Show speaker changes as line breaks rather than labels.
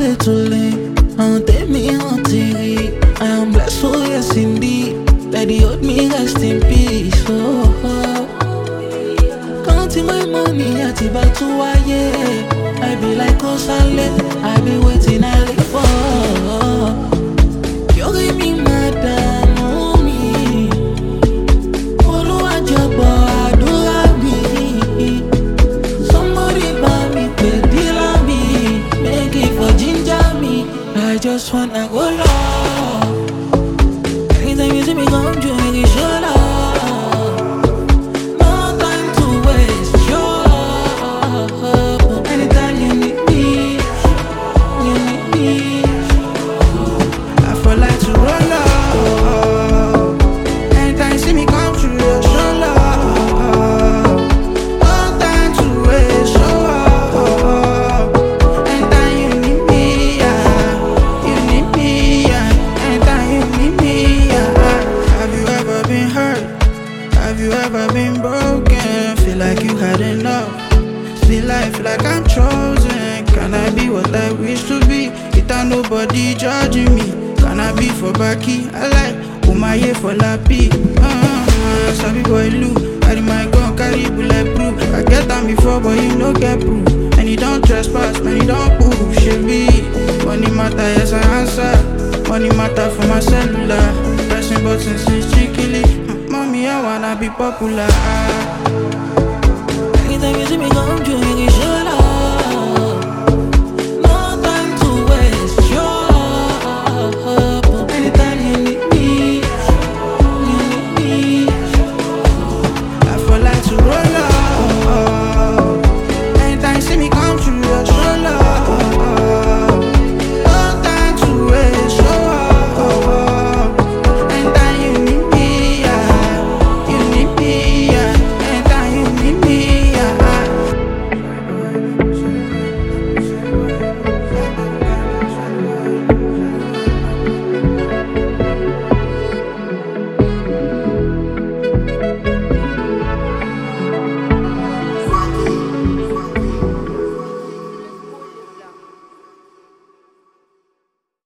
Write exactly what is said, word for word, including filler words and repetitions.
c'est tout lame. En t'aimer en théorie. I am blessed, so yes indeed. Daddy hold me rest in peace. Oh, oh. Counting my money, I think back to why yeah. I be like Osale, I be waiting I live for. You give me madam, mommy. Oluwa jọ̀gbọ́ àdúrà mi. Somebody buy me, pay deal on me. Make it for ginger me. I just wanna go low. Anytime you see me come to make it show love. No time to waste, show love. Anytime you need me, you need me. I feel like to roll up. Anytime you see me come through, show love. No time to waste, show up. Anytime you need me, yeah, you need me, yeah. Anytime you need me, yeah. Have you ever been hurt? Have you ever been broken? Feel like you had enough. Still life like I'm chosen. Can I be what I wish to be? Without nobody judging me. Can I be for Baki? I like Umaye for Lapi. Uh, Sabi boy Lou. Carry my gun, carry bulletproof. I get them before, but you no get proof. And you don't trespass, man, you don't prove. Should be money matter, yes I answer. Money matter for my cellular. Pressing buttons since chickily. Mommy, I wanna be popular. Anytime you see me come to make it show love.